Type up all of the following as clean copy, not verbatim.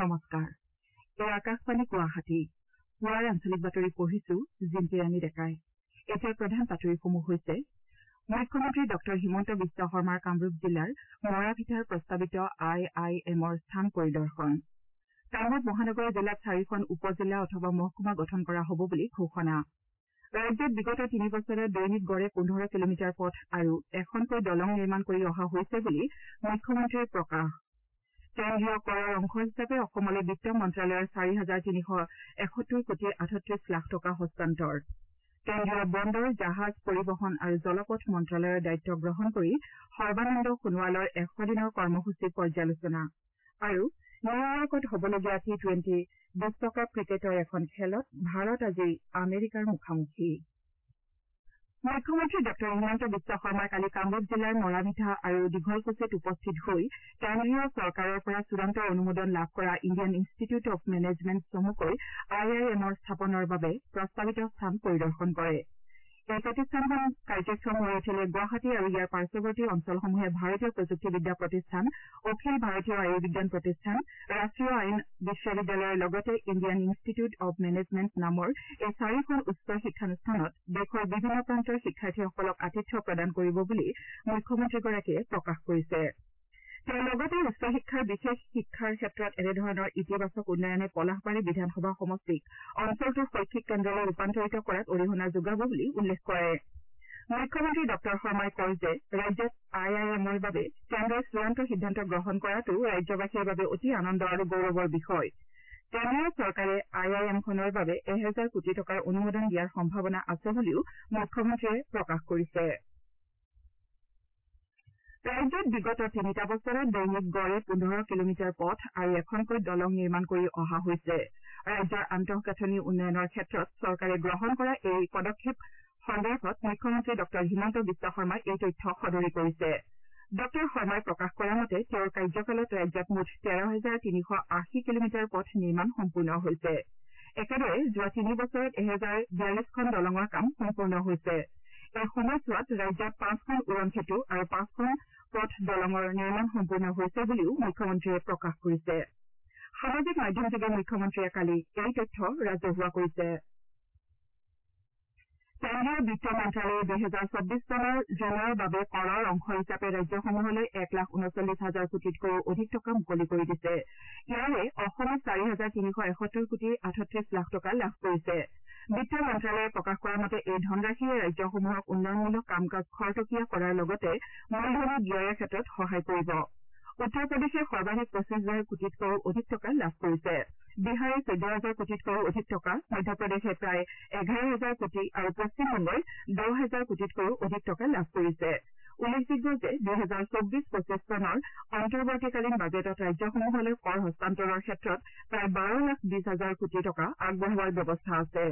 নমস্কাৰ। এই আকাশবাণী গুৱাহাটী পুৱাৰ আঞ্চলিক বাতৰি পঢ়িছো জিম্পী ৰাণী ডেকাই। এতিয়া প্ৰধান বাতৰিসমূহ হৈছে মুখ্যমন্ত্ৰী ডঃ হিমন্ত বিশ্ব শৰ্মাৰ কামৰূপ জিলাৰ মৰাভিটাৰ প্ৰস্তাৱিত IIMৰ স্থান পৰিদৰ্শন। কামৰূপ মহানগৰ জিলাত 4খন উপজিলা অথবা মহকুমা গঠন কৰা হ'ব বুলি ঘোষণা। ৰাজ্যত বিগত 3 বছৰত দৈনিক গড়ে 15 কিলোমিটাৰ পথ আৰু এখনকৈ দলং নিৰ্মাণ কৰি অহা হৈছে বুলি মুখ্যমন্ত্ৰীৰ প্ৰকাশ। কেন্দ্ৰীয় কৰৰ অংশ হিচাপে অসমলৈ বিত্ত মন্ত্ৰালয়ৰ 4,371 কোটি 38 লাখ টকা হস্তান্তৰ। কেন্দ্ৰীয় বন্দৰ জাহাজ পৰিবহণ আৰু জলপথ মন্ত্ৰালয়ৰ দায়িত্ব গ্ৰহণ কৰি সৰ্বানন্দ সোণোৱালৰ 100 দিনৰ কৰ্মসূচী পৰ্যালোচনা আৰু নিউয়ৰ্কত হ'বলগীয়া T20 বিশ্বকাপ ক্ৰিকেটৰ এখন খেলত ভাৰত আজি আমেৰিকাৰ মুখামুখি। মুখ্যমন্ত্ৰী ডঃ হিমন্ত বিশ্ব শৰ্মাই কালি কামৰূপ জিলাৰ মৰাভিটা আৰু দীঘলকুছিত উপস্থিত হৈ কেন্দ্ৰীয় চৰকাৰৰ পৰা চূড়ান্ত অনুমোদন লাভ কৰা ইণ্ডিয়ান ইনষ্টিটিউট অৱ মেনেজমেণ্ট চমুকৈ IIMৰ স্থাপনৰ বাবে প্ৰস্তাৱিত স্থান পৰিদৰ্শন কৰে। এই প্ৰতিষ্ঠানখন কাৰ্যক্ষম হৈ উঠিলে গুৱাহাটী আৰু ইয়াৰ পাৰ্শ্বৱৰ্তী অঞ্চলসমূহে ভাৰতীয় প্ৰযুক্তিবিদ্যা প্ৰতিষ্ঠান, অখিল ভাৰতীয় আয়ুৰ্বিজ্ঞান প্ৰতিষ্ঠান, ৰাষ্ট্ৰীয় আইন বিশ্ববিদ্যালয়ৰ লগতে ইণ্ডিয়ান ইনষ্টিটিউট অৱ মেনেজমেণ্ট নামৰ এই 4খন উচ্চ শিক্ষানুষ্ঠানত দেশৰ বিভিন্ন প্ৰান্তৰ শিক্ষাৰ্থীসকলক আতিথ্য প্ৰদান কৰিব বুলি মুখ্যমন্ত্ৰীগৰাকীয়ে প্ৰকাশ কৰিছে। তেওঁ লগতে উচ্চ শিক্ষাৰ বিশেষ শিক্ষাৰ ক্ষেত্ৰত এনেধৰণৰ ইতিবাচক উন্নয়নে পলাশবাৰী বিধানসভা সমষ্টিক অঞ্চলটোৰ শৈক্ষিক কেন্দ্ৰলৈ ৰূপান্তৰিত কৰাত অৰিহণা যোগাব বুলি উল্লেখ কৰে। মুখ্যমন্ত্ৰী ডঃ শৰ্মাই কয় যে ৰাজ্যত IIMৰ বাবে কেন্দ্ৰই চূড়ান্ত সিদ্ধান্ত গ্ৰহণ কৰাটো ৰাজ্যবাসীৰ বাবে অতি আনন্দ আৰু গৌৰৱৰ বিষয়। কেন্দ্ৰীয় চৰকাৰে IIMখনৰ বাবে 1000 কোটি টকাৰ অনুমোদন দিয়াৰ সম্ভাৱনা আছে বুলিও মুখ্যমন্ত্ৰীয়ে প্ৰকাশ কৰিছে। ৰাজ্যত বিগত 3টা বছৰত দৈনিক গড়ে 15 কিলোমিটাৰ পথ আৰু এখনকৈ দলং নিৰ্মাণ কৰি অহা হৈছে। ৰাজ্যৰ আন্তঃগাঁথনি উন্নয়নৰ ক্ষেত্ৰত চৰকাৰে গ্ৰহণ কৰা এই পদক্ষেপ সন্দৰ্ভত মুখ্যমন্ত্ৰী ডঃ হিমন্ত বিশ্ব শৰ্মাই এই তথ্য সদৰি কৰিছে। ডঃ শৰ্মাই প্ৰকাশ কৰা মতে তেওঁৰ কাৰ্যকালত ৰাজ্যত মুঠ 13,380 কিলোমিটাৰ পথ নিৰ্মাণ সম্পূৰ্ণ হৈছে। একেদৰে যোৱা 3 বছৰত 1042খন দলঙৰ কাম সম্পূৰ্ণ হৈছে। এই সময়ছোৱাত ৰাজ্যত 5খন উৰণ সেতু আৰু 5খন পথ দলঙৰ নিৰ্মাণ সম্পূৰ্ণ হৈছে বুলিও মুখ্যমন্ত্ৰীয়ে প্ৰকাশ কৰিছে। সামাজিক মাধ্যমযোগে মুখ্যমন্ত্ৰীয়ে কালি এই তথ্য ৰাজহুৱা কৰিছে। কেন্দ্ৰীয় বিত্ত মন্ত্ৰালয়ে 2024 চনৰ জুনৰ বাবে কৰৰ অংশ হিচাপে ৰাজ্যসমূহলৈ 1,39,000 কোটিতকৈও অধিক টকা মুকলি কৰি দিছে। ইয়াৰে অসমে 4,371 কোটি 38 লাখ টকা লাভ কৰিছে। বিত্ত মন্ত্ৰালয়ে প্ৰকাশ কৰা মতে এই ধনৰাশিয়ে ৰাজ্যসমূহক উন্নয়নমূলক কাম কাজ খৰতকীয়া কৰাৰ লগতে মূলধনী ব্যয়ৰ ক্ষেত্ৰত সহায় কৰিব। উত্তৰ প্ৰদেশে সৰ্বাধিক 25,000 কোটিতকৈও অধিক টকা লাভ কৰিছে। বিহাৰে 14,000 কোটিতকৈও অধিক টকা, মধ্যপ্ৰদেশে প্ৰায় 11,000 কোটি আৰু পশ্চিমবংগই 10,000 কোটিতকৈও অধিক টকা লাভ কৰিছে। উল্লেখযোগ্য যে 2024-25 চনৰ অন্তৰ্বৰ্তীকালীন বাজেটত ৰাজ্যসমূহলৈ কৰ হস্তান্তৰৰ ক্ষেত্ৰত প্ৰায় 12,20,000 কোটি টকা আগবঢ়োৱাৰ ব্যৱস্থা আছে।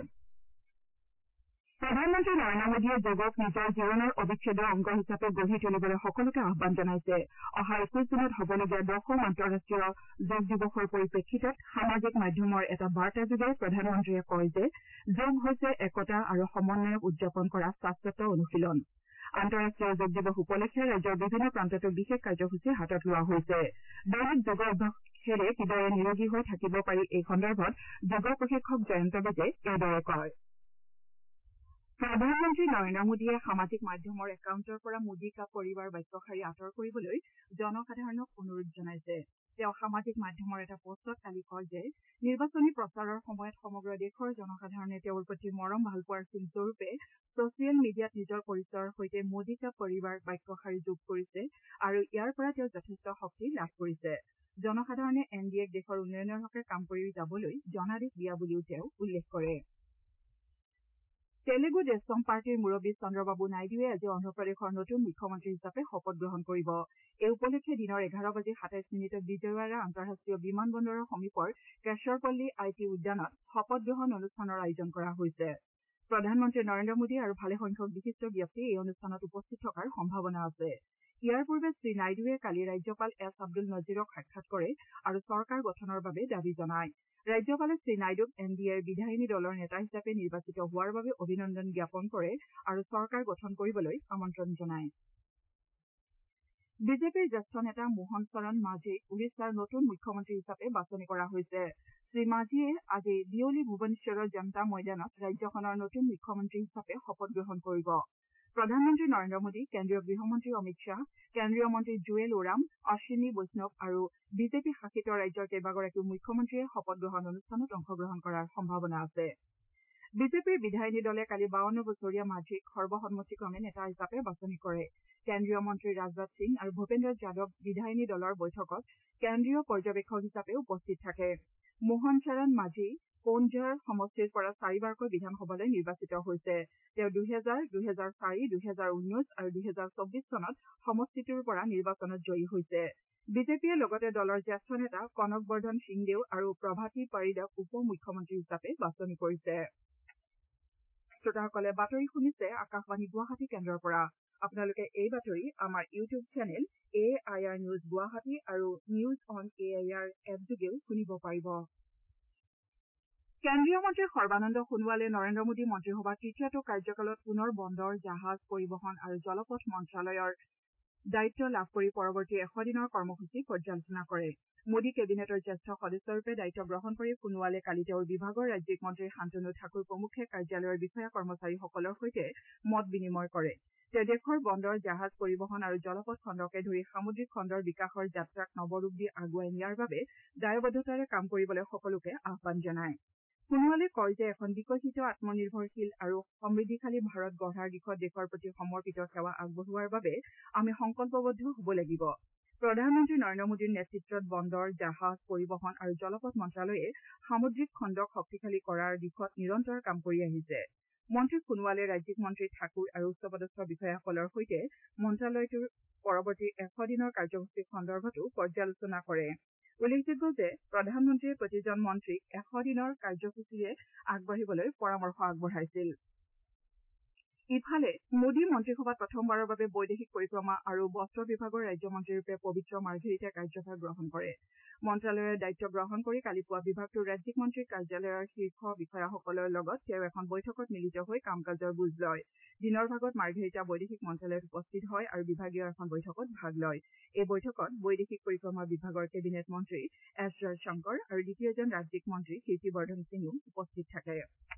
প্ৰধানমন্ত্ৰী নৰেন্দ্ৰ মোদীয়ে যোগক নিজৰ জীৱনৰ অবিচ্ছেদ্য অংগ হিচাপে গঢ়ি তুলিবলৈ সকলোকে আহ্বান জনাইছে। অহা 21 জুনত হ'বলগীয়া 10ম আন্তঃৰাষ্ট্ৰীয় যোগ দিৱসৰ পৰিপ্ৰেক্ষিতত সামাজিক মাধ্যমৰ এটা বাৰ্তাযোগে প্ৰধানমন্ত্ৰীয়ে কয় যে যোগ হৈছে একতা আৰু সমন্বয়ক উদযাপন কৰা শাশ্বত অনুশীলন। আন্তঃৰাষ্ট্ৰীয় যোগ দিৱস উপলক্ষে ৰাজ্যৰ বিভিন্ন প্ৰান্ততো বিশেষ কাৰ্যসূচী হাতত লোৱা হৈছে। দৈনিক যোগ অভ্যাসেৰে কিদৰে নিৰোগী হৈ থাকিব পাৰি এই সন্দৰ্ভত যোগ প্ৰশিক্ষক জয়ন্ত বেজে এইদৰে কয়। প্ৰধানমন্ত্ৰী নৰেন্দ্ৰ মোদীয়ে সামাজিক মাধ্যমৰ একাউণ্টৰ পৰা মোদী কা পৰিবাৰ বাক্যশাৰী আঁতৰ কৰিবলৈ জনসাধাৰণক অনুৰোধ জনাইছে। তেওঁ সামাজিক মাধ্যমৰ এটা পোষ্টত কালি কয় যে নিৰ্বাচনী প্ৰচাৰৰ সময়ত সমগ্ৰ দেশৰ জনসাধাৰণে তেওঁৰ প্ৰতি মৰম ভালপোৱাৰ চিন স্বৰূপে ছচিয়েল মিডিয়াত নিজৰ পৰিচয়ৰ সৈতে মোদী কা পৰিবাৰ বাক্যশাৰী যোগ কৰিছে আৰু ইয়াৰ পৰা তেওঁ যথেষ্ট শক্তি লাভ কৰিছে। জনসাধাৰণে NDAক দেশৰ উন্নয়নৰ হকে কাম কৰি যাবলৈ জনাদেশ দিয়া বুলিও তেওঁ উল্লেখ কৰে। তেলেগু দেশম পাৰ্টীৰ মুৰববী চন্দ্ৰবাবু নাইডুৱে আজি অন্ধ্ৰপ্ৰদেশৰ নতুন মুখ্যমন্ত্ৰী হিচাপে শপত গ্ৰহণ কৰিব। এই উপলক্ষে দিনৰ 11:27 বিজয়ৱাড়া আন্তঃৰাষ্ট্ৰীয় বিমান বন্দৰৰ সমীপৰ কেশৰপল্লী IT উদ্যানত শপত গ্ৰহণ অনুষ্ঠানৰ আয়োজন কৰা হৈছে। প্ৰধানমন্ত্ৰী নৰেন্দ্ৰ মোদী আৰু ভালেসংখ্যক বিশিষ্ট ব্যক্তি এই অনুষ্ঠানত উপস্থিত থকাৰ সম্ভাৱনা আছে। ইয়াৰ পূৰ্বে শ্ৰীনাইডুৱে কালি ৰাজ্যপাল S আব্দুল নজিৰক সাক্ষাৎ কৰে আৰু চৰকাৰ গঠনৰ বাবে দাবী জনায়। ৰাজ্যপালে শ্ৰীনাইডুক NDAৰ বিধায়িনী দলৰ নেতা হিচাপে নিৰ্বাচিত হোৱাৰ বাবে অভিনন্দন জ্ঞাপন কৰে আৰু চৰকাৰ গঠন কৰিবলৈ আমন্ত্ৰণ জনায়। বিজেপিৰ জ্যেষ্ঠ নেতা মোহন চৰণ মাঝীক উৰিষ্যাৰ নতুন মুখ্যমন্ত্ৰী হিচাপে বাছনি কৰা হৈছে। শ্ৰীমাঝীয়ে আজি বিয়লি ভুৱনেশ্বৰৰ জনতা ময়দানত ৰাজ্যখনৰ নতুন মুখ্যমন্ত্ৰী হিচাপে শপত গ্ৰহণ কৰিব। প্ৰধানমন্ত্ৰী নৰেন্দ্ৰ মোদী, কেন্দ্ৰীয় গৃহমন্ত্ৰী অমিত শ্বাহ, কেন্দ্ৰীয় মন্ত্ৰী জুৱেল ওৰাম, অশ্বিনী বৈষ্ণৱ আৰু বিজেপি শাসিত ৰাজ্যৰ কেইবাগৰাকীও মুখ্যমন্ত্ৰীয়ে শপত গ্ৰহণ অনুষ্ঠানত অংশগ্ৰহণ কৰাৰ সম্ভাৱনা আছে। বিজেপিৰ বিধায়িনী দলে কালি 52 বছৰীয়া মাঝীক সৰ্বসন্মতিক্ৰমে নেতা হিচাপে বাছনি কৰে। কেন্দ্ৰীয় মন্ত্ৰী ৰাজনাথ সিং আৰু ভূপেন্দ্ৰ যাদৱ বিধায়িনী দলৰ বৈঠকত কেন্দ্ৰীয় পৰ্যবেক্ষক হিচাপে উপস্থিত থাকে। মোহন চৰণ মাঝী কোনঝাৰ সমষ্টিৰ পৰা 4বাৰকৈ বিধানসভালৈ নিৰ্বাচিত হৈছে। তেওঁ 2000, 2004, 2019 আৰু 2024 চনত সমষ্টিটোৰ পৰা নিৰ্বাচনত জয়ী হৈছে। বিজেপিয়ে লগতে দলৰ জ্যেষ্ঠ নেতা কনক বৰ্ধন সিংদেও আৰু প্ৰভাতী পাৰিদক উপ মুখ্যমন্ত্ৰী হিচাপে বাছনি কৰিছে। শ্ৰোতাসকলে বাতৰি শুনিছে আকাশবাণী গুৱাহাটী কেন্দ্ৰৰ পৰা। আপোনালোকে এই বাতৰি আমাৰ YouTube channel AIR news Guwahati আৰু নিউজ অন AIR এপযোগেও শুনিব পাৰিব। কেন্দ্ৰীয় মন্ত্ৰী সৰ্বানন্দ সোণোৱালে নৰেন্দ্ৰ মোদী মন্ত্ৰীসভাৰ তৃতীয়টো কাৰ্যকালত পুনৰ বন্দৰ, জাহাজ, পৰিবহণ আৰু জলপথ মন্ত্ৰালয়ৰ দায়িত্ব লাভ কৰি পৰৱৰ্তী 100 দিনৰ কৰ্মসূচী পৰ্যালোচনা কৰে। মোদী কেবিনেটৰ জ্যেষ্ঠ সদস্যৰূপে দায়িত্ব গ্ৰহণ কৰি সোণোৱালে কালি তেওঁৰ বিভাগৰ ৰাজ্যিক মন্ত্ৰী শান্তনু ঠাকুৰ প্ৰমুখ্যে কাৰ্যালয়ৰ বিষয়া কৰ্মচাৰীসকলৰ সৈতে মত বিনিময় কৰে। তেওঁ দেশৰ বন্দৰ, জাহাজ, পৰিবহণ আৰু জলপথ খণ্ডকে ধৰি সামুদ্ৰিক খণ্ডৰ বিকাশৰ যাত্ৰাক নৱৰূপ দি আগুৱাই নিয়াৰ বাবে দায়বদ্ধতাৰে কাম কৰিবলৈ সকলোকে আহ্বান জনায়। সোণোৱালে কয় যে এখন বিকশিত, আত্মনিৰ্ভৰশীল আৰু সমৃদ্ধিশালী ভাৰত গঢ়াৰ দিশত দেশৰ প্ৰতি সমৰ্পিত সেৱা আগবঢ়োৱাৰ বাবে আমি সংকল্পবদ্ধ হ'ব লাগিব। প্ৰধানমন্ত্ৰী নৰেন্দ্ৰ মোদীৰ নেতৃত্বত বন্দৰ, জাহাজ, পৰিবহণ আৰু জলপথ মন্ত্ৰালয়ে সামুদ্ৰিক খণ্ডক শক্তিশালী কৰাৰ দিশত নিৰন্তৰ কাম কৰি আহিছে। মন্ত্ৰী সোণোৱালে ৰাজ্যিক মন্ত্ৰী ঠাকুৰ আৰু উচ্চপদস্থ বিষয়াসকলৰ সৈতে মন্ত্ৰালয়টোৰ পৰৱৰ্তী 100 দিনৰ কাৰ্যসূচী সন্দৰ্ভতো পৰ্যালোচনা কৰে। উল্লেখযোগ্য যে প্ৰধানমন্ত্ৰীয়ে প্ৰতিজন মন্ত্ৰীক 100 দিনৰ কাৰ্যসূচীৰে আগবাঢ়িবলৈ পৰামৰ্শ আগবঢ়াইছিল। ইফালে মোদী মন্ত্ৰীসভাত প্ৰথমবাৰৰ বাবে বৈদেশিক পৰিক্ৰমা আৰু বস্ত্ৰ বিভাগৰ ৰাজ্যমন্ত্ৰীৰূপে পবিত্ৰ মাৰ্ঘেৰিটাই কাৰ্যভাৰ গ্ৰহণ কৰে। মন্ত্ৰালয়ৰ দায়িত্ব গ্ৰহণ কৰি কালি পুৱা বিভাগটোৰ ৰাজ্যিক মন্ত্ৰীৰ কাৰ্যালয়ৰ শীৰ্ষ বিষয়াসকলৰ লগত তেওঁ এখন বৈঠকত মিলিত হৈ কাম কাজৰ বুজ লয়। দিনৰ ভাগত মাৰ্ঘেৰিটা বৈদেশিক মন্ত্ৰালয়ত উপস্থিত হয় আৰু বিভাগীয় এখন বৈঠকত ভাগ লয়। এই বৈঠকত বৈদেশিক পৰিক্ৰমা বিভাগৰ কেবিনেট মন্ত্ৰী এছ জয়শংকৰ আৰু দ্বিতীয়জন ৰাজ্যিক মন্ত্ৰী কীৰ্তিবৰ্ধন সিঙো উপস্থিত থাকে।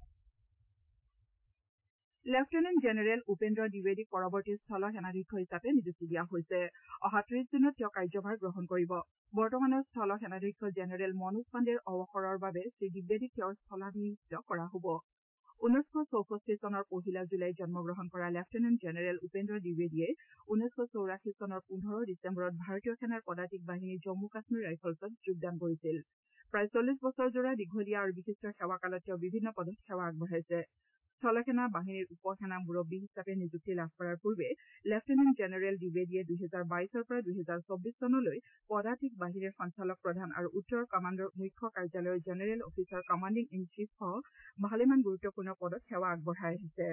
লেফটেনেণ্ট জেনেৰেল উপেন্দ্ৰ দ্বিবেদীক পৰৱৰ্তী স্থল সেনাধ্যক্ষ হিচাপে নিযুক্তি দিয়া হৈছে। অহা 30 জুনত তেওঁ কাৰ্যভাৰ গ্ৰহণ কৰিব। বৰ্তমানৰ স্থল সেনাধ্যক্ষ জেনেৰেল মনোজ পাণ্ডেৰ অৱসৰৰ বাবে শ্ৰীদ্বিবেদীক তেওঁৰ স্থলাভিষিক্ত কৰা হ'ব। 1964 চনৰ 1 জুলাইত জন্মগ্ৰহণ কৰা লেফটেনেণ্ট জেনেৰেল উপেন্দ্ৰ দ্বিবেদীয়ে 1984 চনৰ 15 ডিচেম্বৰত ভাৰতীয় সেনাৰ পদাতিক বাহিনী জম্মু কাশ্মীৰ ৰাইফলছত যোগদান কৰিছিল। প্ৰায় 40 বছৰজোৰা দীঘলীয়া আৰু বিশিষ্ট সেৱাকালত তেওঁ বিভিন্ন পদত সেৱা আগবঢ়াইছে। স্থলসেনা বাহিনীৰ উপ সেনা মুৰব্বী হিচাপে নিযুক্তি লাভ কৰাৰ পূৰ্বে লেফটেনেণ্ট জেনেৰেল দ্বিবেদীয়ে 2022 পৰা 2024 চনলৈ পদাতিক বাহিনীৰ সঞ্চালক প্ৰধান আৰু উত্তৰ কামাণ্ডৰ মুখ্য কাৰ্যালয়ৰ জেনেৰেল অফিচাৰ কমাণ্ডিং ইন চিফসহ ভালেমান গুৰুত্বপূৰ্ণ পদত সেৱা আগবঢ়াই আহিছে।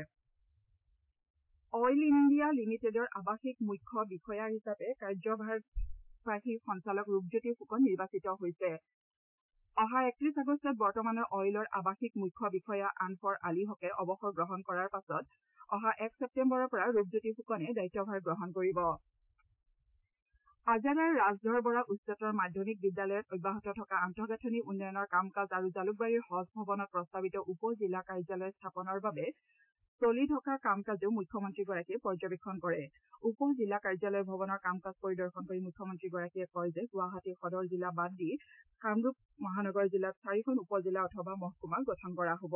অইল ইণ্ডিয়া লিমিটেডৰ আৱাসিক মুখ্য বিষয়া হিচাপে কাৰ্যভাৰবাহী সঞ্চালক ৰূপজ্যোতি ফুকন নিৰ্বাচিত হৈছে। অহা 31 আগষ্টত বৰ্তমানৰ অইলৰ আৱাসিক মুখ্য বিষয়া আনফৰ আলী হকে অৱসৰ গ্ৰহণ কৰাৰ পাছত অহা 1 ছেপ্টেম্বৰৰ পৰা ৰূপজ্যোতি ফুকনে দায়িত্বভাৰ গ্ৰহণ কৰিব। আজাৰাৰ ৰাজধৰ বৰা উচ্চতৰ মাধ্যমিক বিদ্যালয়ত অব্যাহত থকা আন্তঃগাঁথনি উন্নয়নৰ কাম কাজ আৰু জালুকবাৰীৰ হজ ভৱনত প্ৰস্তাৱিত উপ জিলা কাৰ্যালয় স্থাপনৰ বাবে চলি থকা কাম কাজো মুখ্যমন্ত্ৰীগৰাকীয়ে পৰ্যবেক্ষণ কৰে। উপ জিলা কাৰ্যালয় ভৱনৰ কাম কাজ পৰিদৰ্শন কৰি মুখ্যমন্ত্ৰীগৰাকীয়ে কয় যে গুৱাহাটী সদৰ জিলা বাদ দি কামৰূপ মহানগৰ জিলাত 4খন উপ-জিলা অথবা মহকুমা গঠন কৰা হ'ব।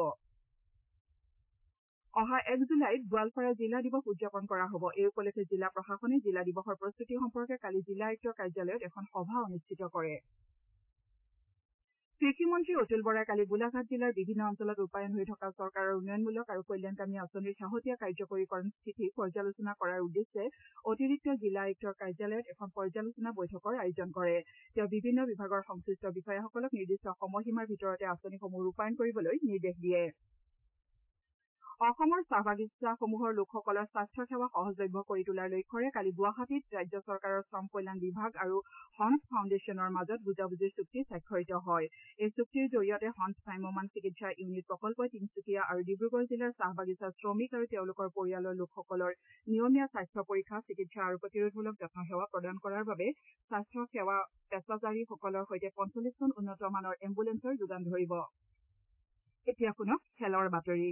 অহা 1 জুলাইত গোৱালপাৰা জিলা দিৱস উদযাপন কৰা হ'ব। এই উপলক্ষে জিলা প্ৰশাসনে জিলা দিৱসৰ প্ৰস্তুতি সম্পৰ্কে কালি জিলা আয়ুক্তৰ কাৰ্যালয়ত এখন সভা অনুষ্ঠিত কৰে। কৃষিমন্ত্ৰী অতুল বৰাই কালি গোলাঘাট জিলাৰ বিভিন্ন অঞ্চলত ৰূপায়ণ হৈ থকা চৰকাৰৰ উন্নয়নমূলক আৰু কল্যাণকামী আঁচনিৰ শেহতীয়া কাৰ্যকৰীকৰণ স্থিতি পৰ্যালোচনা কৰাৰ উদ্দেশ্যে অতিৰিক্ত জিলা আয়ুক্তৰ কাৰ্যালয়ত এখন পৰ্যালোচনা বৈঠকৰ আয়োজন কৰে। তেওঁ বিভিন্ন বিভাগৰ সংশ্লিষ্ট বিষয়াসকলক নিৰ্দিষ্ট সময়সীমাৰ ভিতৰতে আঁচনিসমূহ ৰূপায়ণ কৰিবলৈ নিৰ্দেশ দিয়ে। অসমৰ চাহ বাগিচাসমূহৰ লোকসকলৰ স্বাস্থ্য সেৱা সহজলভ্য কৰি তোলাৰ লক্ষ্যৰে কালি গুৱাহাটীত ৰাজ্য চৰকাৰৰ শ্ৰম কল্যাণ বিভাগ আৰু হন্স ফাউণ্ডেশ্যনৰ মাজত বুজাবুজিৰ চুক্তি স্বাক্ষৰিত হয়। এই চুক্তিৰ জৰিয়তে হন্স ভ্ৰাম্যমাণ চিকিৎসা ইউনিট প্ৰকল্পই তিনিচুকীয়া আৰু ডিব্ৰুগড় জিলাৰ চাহ বাগিচাৰ শ্ৰমিক আৰু তেওঁলোকৰ পৰিয়ালৰ লোকসকলৰ নিয়মীয়া স্বাস্থ্য পৰীক্ষা, চিকিৎসা আৰু প্ৰতিৰোধমূলক যত্ন সেৱা প্ৰদান কৰাৰ বাবে স্বাস্থ্য সেৱা পেছাদাৰীসকলৰ সৈতে ৪৫খন উন্নতমানৰ এম্বুলেন্সৰ যোগান ধৰিব। এতিয়া শুনক খেলৰ বাতৰি।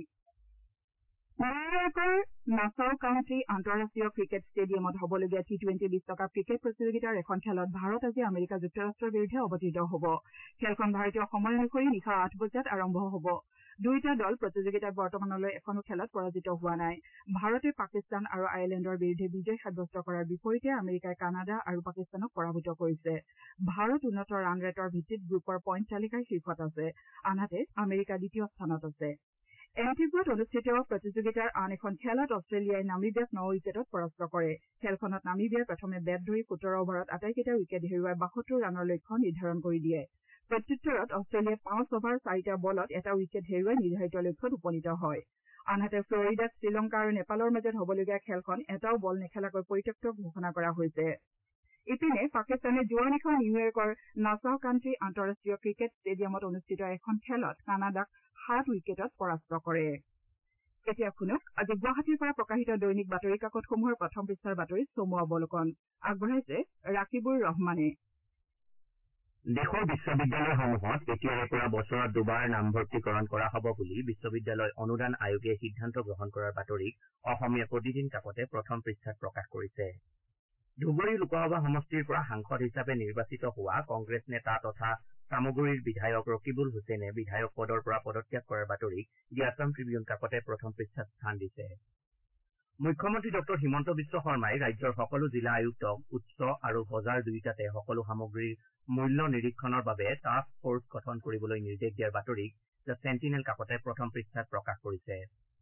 নিউয়ৰ্কৰ নাছাউ কাউণ্টি আন্তঃৰাষ্ট্ৰীয় ক্ৰিকেট ষ্টেডিয়ামত হ'বলগীয়া টি-20 বিশ্বকাপ ক্ৰিকেট প্ৰতিযোগিতাৰ এখন খেলত ভাৰত আজি আমেৰিকা যুক্তৰাষ্ট্ৰৰ বিৰুদ্ধে অৱতীৰ্ণ হ'ব। খেলখন ভাৰতীয় সময় অনুসৰি নিশা ৮ বজাত আৰম্ভ হ'ব। দুয়োটা দল প্ৰতিযোগিতাত বৰ্তমানলৈ এখনো খেলত পৰাজিত হোৱা নাই। ভাৰতে পাকিস্তান আৰু আয়াৰলেণ্ডৰ বিৰুদ্ধে বিজয় সাব্যস্ত কৰাৰ বিপৰীতে আমেৰিকাই কানাডা আৰু পাকিস্তানক পৰাভূত কৰিছে। ভাৰত উন্নত ৰান ৰেটৰ ভিত্তিত গ্ৰুপৰ পইণ্ট তালিকাৰ শীৰ্ষত আছে, আনহাতে আমেৰিকা দ্বিতীয় স্থানত আছে। এণ্টিগুৱাত অনুষ্ঠিত প্ৰতিযোগিতাৰ আন এখন খেলত অষ্ট্ৰেলিয়াই নামিবিয়াক ৯ উইকেটত পৰাস্ত কৰে। খেলখনত নামিবিয়াই প্ৰথমে বেট ধৰি ১৭ অভাৰত আটাইকেইটা উইকেট হেৰুৱাই ৭২ ৰানৰ লক্ষ্য নিৰ্ধাৰণ কৰি দিয়ে। প্ৰত্যুত্তৰত অষ্ট্ৰেলিয়াই ৫ অভাৰ ৪টা বলত এটা উইকেট হেৰুৱাই নিৰ্ধাৰিত লক্ষ্যত উপনীত হয়। আনহাতে ফ্লৰিডাত শ্ৰীলংকা আৰু নেপালৰ মাজত হ'বলগীয়া খেলখন এটাও বল নেখেলাকৈ পৰিত্যক্ত ঘোষণা কৰা হৈছে। ইপিনে পাকিস্তানে যোৱা নিশা নিউয়ৰ্কৰ নাছাউ কাউণ্টি আন্তঃৰাষ্ট্ৰীয় ক্ৰিকেট ষ্টেডিয়ামত অনুষ্ঠিত এখন খেলত কানাডাক ৭ উইকেটত পৰাস্ত কৰে। এতিয়া শুনক আজি গুৱাহাটীৰ পৰা প্ৰকাশিত দৈনিক বাতৰি কাকতসমূহৰ প্ৰথম পৃষ্ঠাৰ বাতৰিত চমু অৱলোকন আগবঢ়াইছে ৰাকিবুৰ ৰহমানে। দেশৰ বিশ্ববিদ্যালয়সমূহত এতিয়াৰে পৰা বছৰত দুবাৰ নামভৰ্তিকৰণ কৰা হ'ব বুলি বিশ্ববিদ্যালয় অনুদান আয়োগে সিদ্ধান্ত গ্ৰহণ কৰাৰ বাতৰিক অসমীয়া প্ৰতিদিন কাকতে প্ৰথম পৃষ্ঠাত প্ৰকাশ কৰিছে। ধুবুৰী লোকসভা সমষ্টিৰ পৰা সাংসদ হিচাপে নিৰ্বাচিত হোৱা কংগ্ৰেছ নেতা তথা চামগুৰিৰ বিধায়ক ৰকিবুল হুছেইনে বিধায়ক পদৰ পৰা পদত্যাগ কৰাৰ বাতৰিক দি আছাম ট্ৰিবিউন কাকতে প্ৰথম পৃষ্ঠাত স্থান দিছে। মুখ্যমন্ত্ৰী ডঃ হিমন্ত বিশ্ব শৰ্মাই ৰাজ্যৰ সকলো জিলা আয়ুক্তক উৎস আৰু বজাৰ দুয়োটাতে সকলো সামগ্ৰীৰ মূল্য নিৰীক্ষণৰ বাবে টাস্ক ফৰ্চ গঠন কৰিবলৈ নিৰ্দেশ দিয়াৰ বাতৰিক দ্য চেণ্টিনেল কাকতে প্ৰথম পৃষ্ঠাত প্ৰকাশ কৰিছে।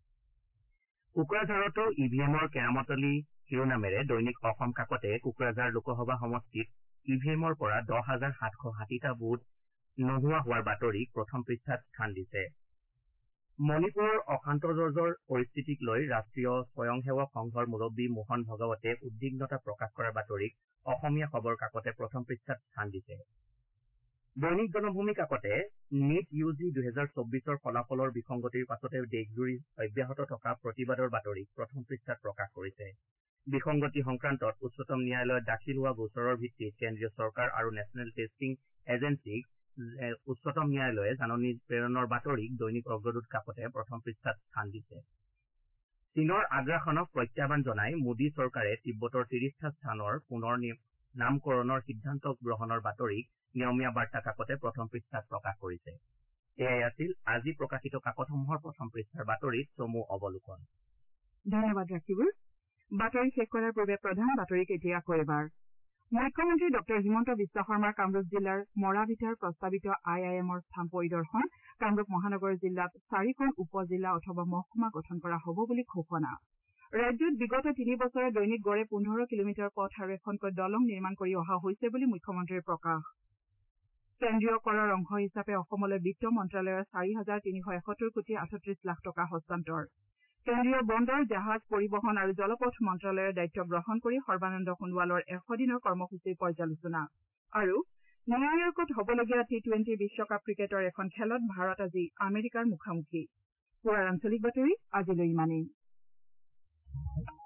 কোকৰাঝাৰতো ইভিএমৰ কেৰামতলী শিৰোনামেৰে দৈনিক অসম কাকতে কোকৰাঝাৰ লোকসভা সমষ্টিত ইভিএমৰ পৰা ১০,৭৬০টা ভোট নোহোৱা হোৱাৰ বাতৰিক প্ৰথম পৃষ্ঠাত স্থান দিছে। মণিপুৰৰ অশান্তজৰ্জৰ পৰিস্থিতিক লৈ ৰাষ্ট্ৰীয় স্বয়ংসেৱক সংঘৰ মুৰব্বী মোহন ভগৱতে উদ্বিগ্নতা প্ৰকাশ কৰাৰ বাতৰিক অসমীয়া খবৰ কাকতে প্ৰথম পৃষ্ঠাত স্থান দিছে। দৈনিক জনভূমি কাকতে নিট ইউ জি ২০২৪ৰ ফলাফলৰ বিসংগতিৰ পাছতে দেশজুৰি অব্যাহত থকা প্ৰতিবাদৰ বাতৰিক প্ৰথম পৃষ্ঠাত প্ৰকাশ কৰিছে। বিসংগতি সংক্ৰান্তত উচ্চতম ন্যায়ালয়ত দাখিল হোৱা গোচৰৰ ভিত্তিত কেন্দ্ৰীয় চৰকাৰ আৰু নেচনেল টেষ্টিং এজেন্সীক উচ্চতম ন্যায়ালয়ে জাননী প্ৰেৰণৰ বাতৰিক দৈনিক অগ্ৰদূত কাকতে প্ৰথম পৃষ্ঠাত স্থান দিছে। চীনৰ আগ্ৰাসনক প্ৰত্যাহ্বান জনাই মোদী চৰকাৰে তিব্বতৰ ৩০টা স্থানৰ পুনৰ নামকৰণৰ সিদ্ধান্ত গ্ৰহণৰ বাতৰিক নিয়মীয়া বাৰ্তা কাকতে প্ৰথম পৃষ্ঠাত প্ৰকাশ কৰিছে। এয়াই আছিল আজি প্ৰকাশিত কাকতসমূহৰ প্ৰথম পৃষ্ঠাৰ বাতৰিত চমু অৱলোকন। ধন্যবাদ ৰাকিবুৰ। বাতৰি শেষ কৰাৰ পূৰ্বে প্ৰধান বাতৰিক এতিয়া আকৌ এবাৰ। মুখ্যমন্ত্ৰী ডঃ হিমন্ত বিশ্ব শৰ্মাৰ কামৰূপ জিলাৰ মৰাভিটাৰ প্ৰস্তাৱিত IIMৰ স্থান পৰিদৰ্শন, কামৰূপ মহানগৰ জিলাত 4খন উপ-জিলা অথবা মহকুমা গঠন কৰা হ'ব বুলি ঘোষণা। ৰাজ্যত বিগত ৩ বছৰে দৈনিক গড়ে ১৫ কিলোমিটাৰ পথ আৰু এখনকৈ দলং নিৰ্মাণ কৰি অহা হৈছে বুলি মুখ্যমন্ত্ৰীৰ প্ৰকাশ। কেন্দ্ৰীয় কৰৰ অংশ হিচাপে অসমলৈ বিত্ত মন্ত্ৰালয়ৰ ৪,৩৭১ কোটি ৩৮ লাখ টকা হস্তান্তৰ। কেন্দ্ৰীয় বন্দৰ, জাহাজ, পৰিবহণ আৰু জলপথ মন্ত্ৰালয়ৰ দায়িত্ব গ্ৰহণ কৰি সৰ্বানন্দ সোণোৱালৰ 100 দিনৰ কৰ্মসূচীৰ পৰ্যালোচনা। আৰু নিউয়ৰ্কত হ'বলগীয়া টি-20 বিশ্বকাপ ক্ৰিকেটৰ এখন খেলত ভাৰত আজি আমেৰিকাৰ মুখামুখি। পুৱাৰ আঞ্চলিক বাতৰি আজিলৈ ইমানেই।